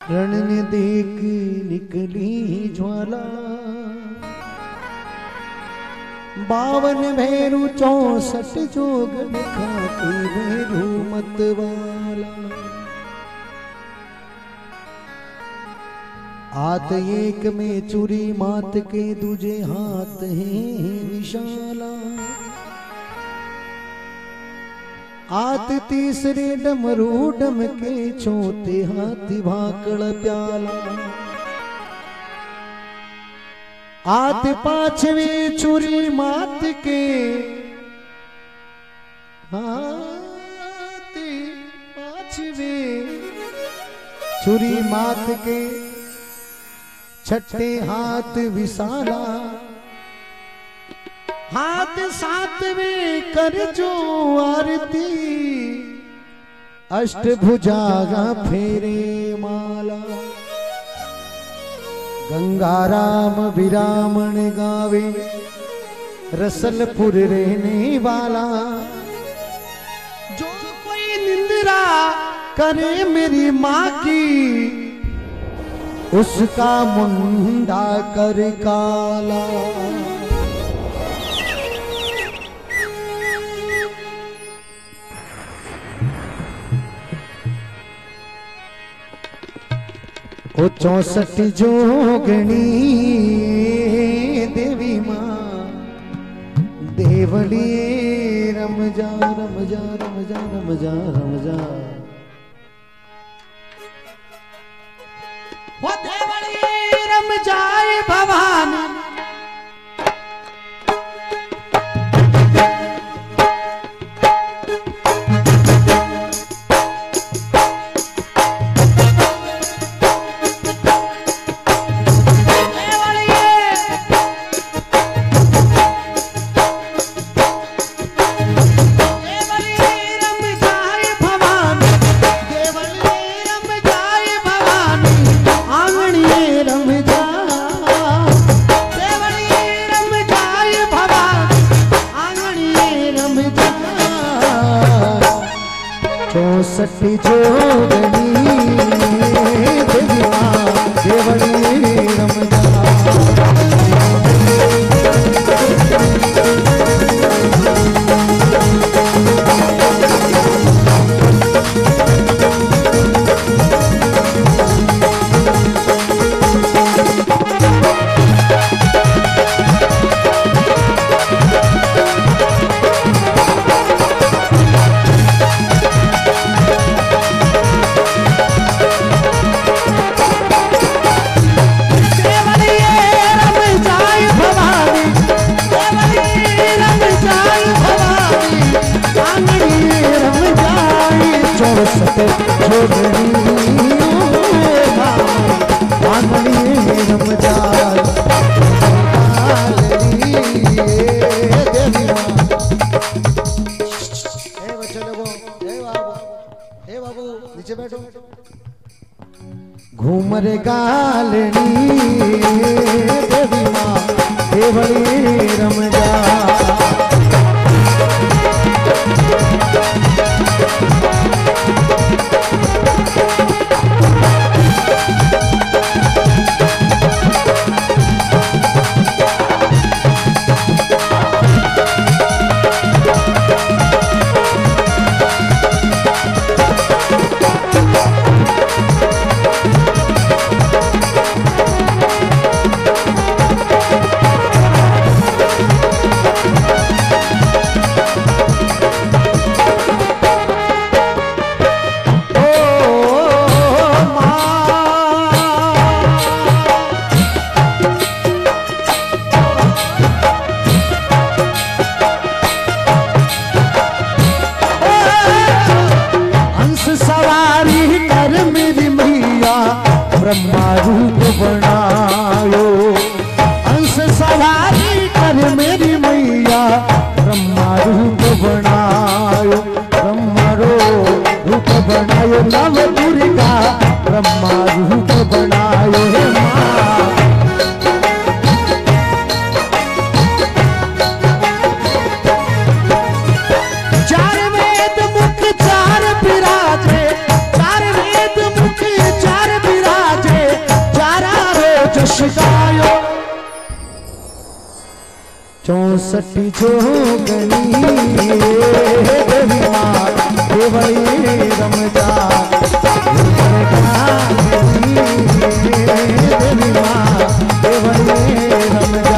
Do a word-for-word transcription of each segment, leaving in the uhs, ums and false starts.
रण ने देख निकली ज्वाला, बावन भैरू चौसठ जोगन खाते भैरू मतवाला। आत एक में चुरी मात के दूजे हाथ हैं विशाला। आत तीसरे डमरू डम के चौथे हाथी भाकड़ प्याला। आत पांचवे चुरी मात के हाथी पांचवे चुरी मात के छठे हाथ विशाला। हाथ सातवें कर जो आरती अष्टभुजागा फेरे माला। गंगाराम विरामण गावे रसलपुर रहने वाला। जो कोई निंद्रा करे मेरी माँ की उसका मुंडा कर काला। ओ चौसठ जोगणी देवी माँ देवली रमजा रमजा रमजा रमजा रमजा। ओ देवली रमजाए भवानी चौसठ जोगनी देवी माँ देवली रमजा। घूमर गालनी देवी माँ देवली रमजा। ब्रह्मा रूप बनायो अंश सवारी कर मेरी मैया। ब्रह्मा रूप बनायो ब्रह्मा रूप बनायो नव दुर्गा ब्रह्मा रूप बनायो माँ। चार वेद मुख चार विराजे चार वेद मुख चार विराजे चौसठ जोगनी देवी माँ देवली रमजा देवी माँ देवली रमजा।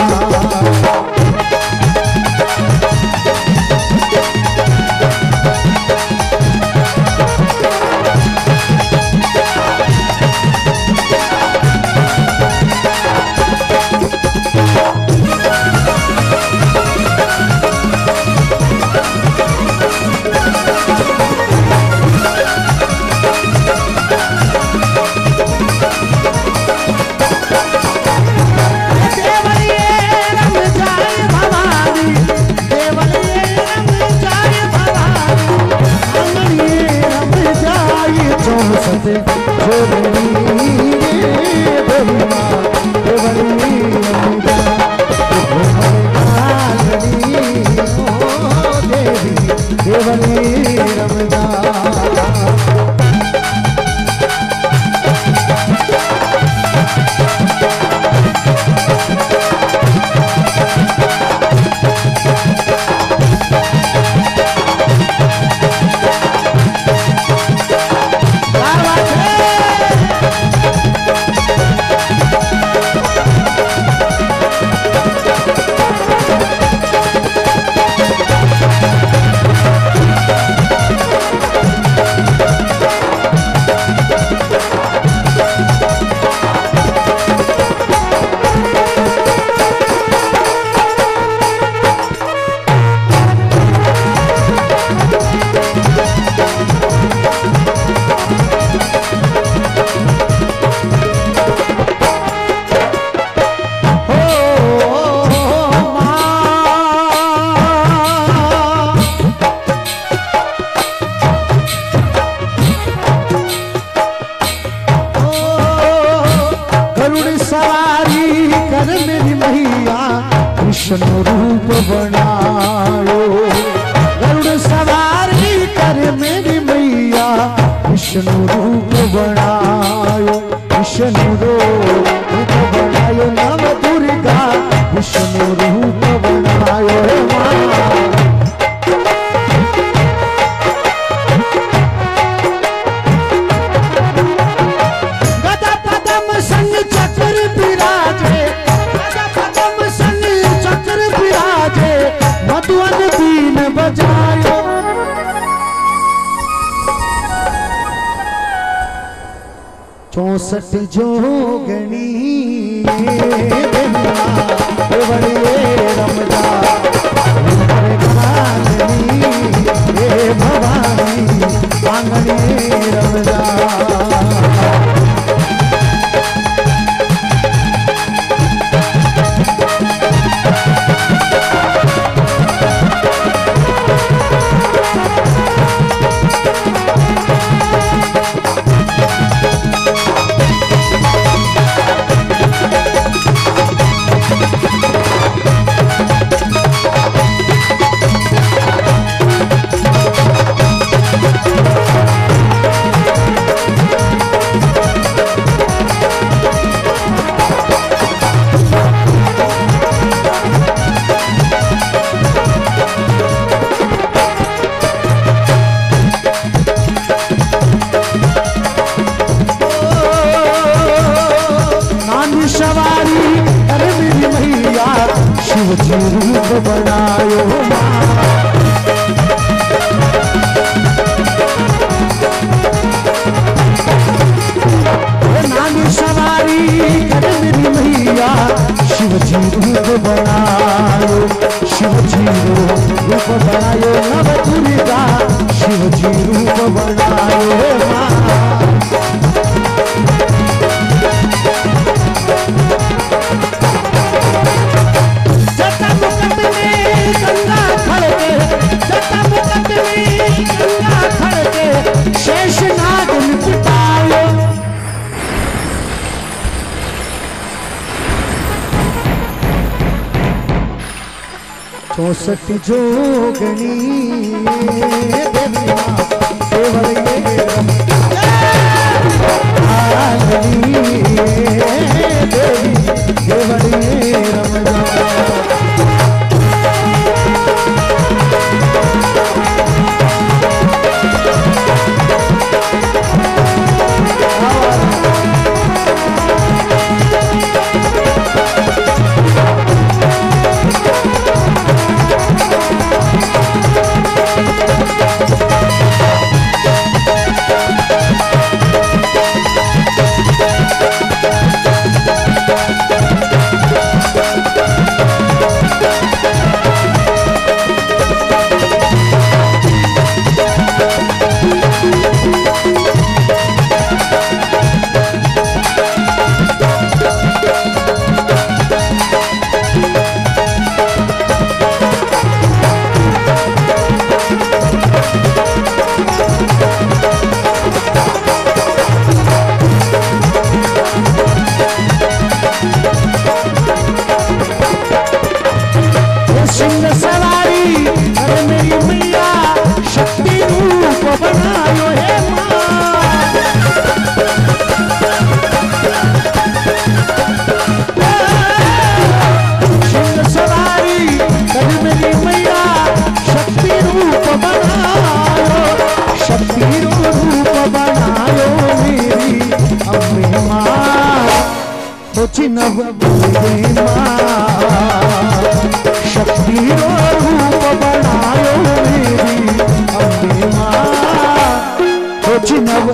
विष्णु रूप बनायो गरुड़ सवारी कर मेरी मैया विष्णु रूप बनायो विष्णु रूप बनायो नव दुर्गा विष्णु रूप बनायो गदा पदम संग चक्र विराजे मधुवन बीन बजायो चौसठ जोगनी देवली रमजा भवानी आंगनी रमजा। शिवजी रूप बनायो नानी सवारी कर मेरी मैया शिवजी रूप बनायो शिवजी रूप बनायो नव दुर्गा शिवजी रूप बनायो चौसठ जोगनी देवी माँ देवली देवी देवली रमजा। चिनव शक्ति रूप बनायो मेरी अम्बे माँ चिनव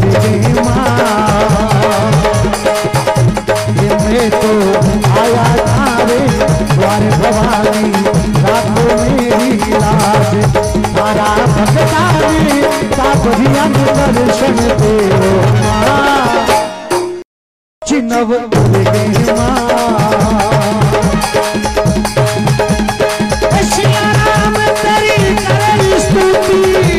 मैं तो आया तारे द्वार भवानी राखो मेरी लाज तारा भगता में तापरिया दर्शन देव चिनव श्री राम तेरी करे स्तुति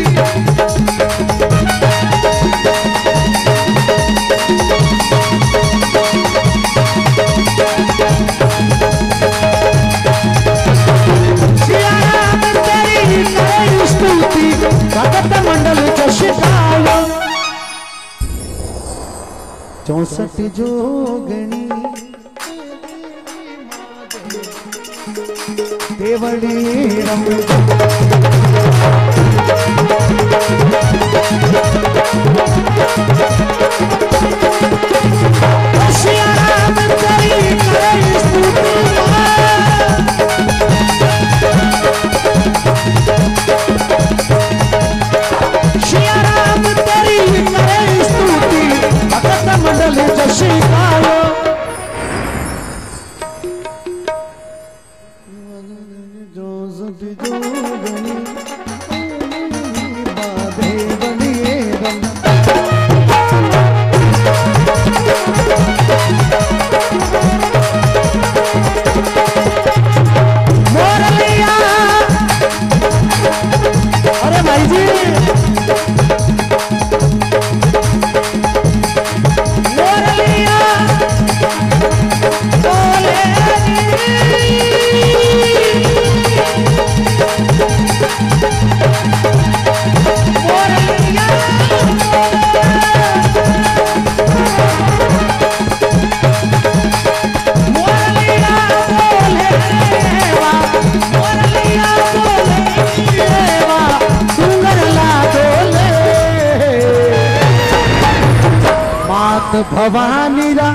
भगत मंडल जशिकाय चौसठ जोगणी देवड़ी रम श्री राम तेरी करे स्तुति मंडल जशिकाय जो सती जोगणी बाधे बनिए मोरलिया अरे भाई जी भवानी रा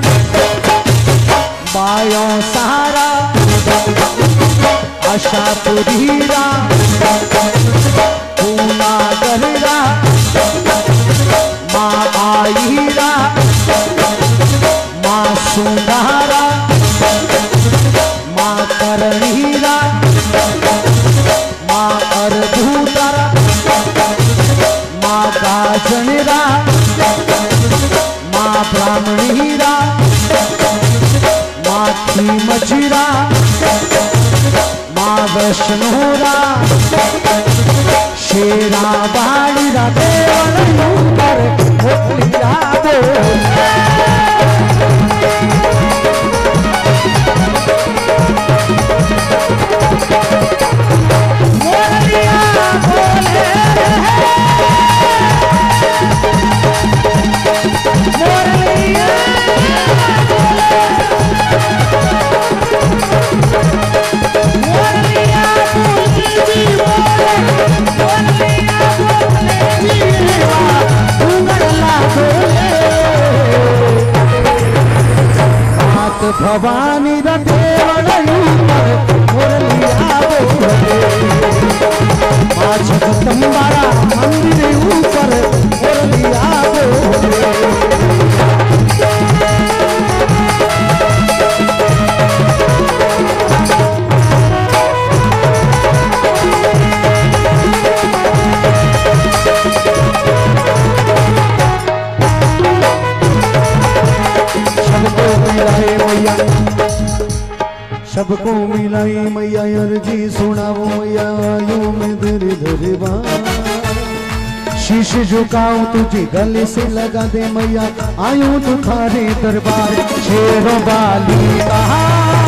बायो सारा आशा पुरीरा पूना गररा माँ आईरा माँ सुंदरा माँ करणीरा माँ अर्धूतरा माँ गाजनरा माँ ब्राह्मणीरा माँ मजीरा माँ वैष्णोरा शेरा बाणीरा देवन पर भोलिया भवानी माँ जगदम्बारा मंदिर ऊपर मुरलिया सबको मिलाई मैया अर्जी सुनाओ मैया आयो में धर धरवा शीश झुकाऊं तुझे गले से लगा दे मैया आयो तुम्हारे दरबार शेरों वाली कहा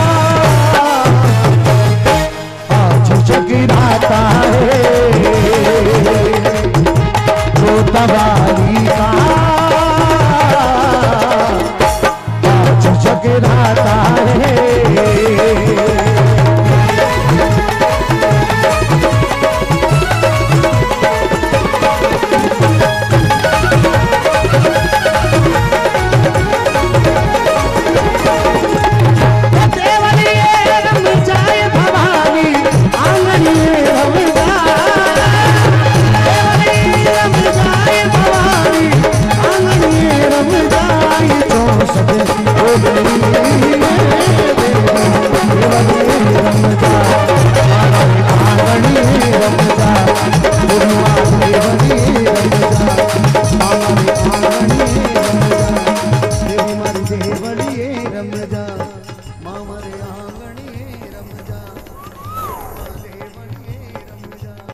आज जगराता है तो तवाली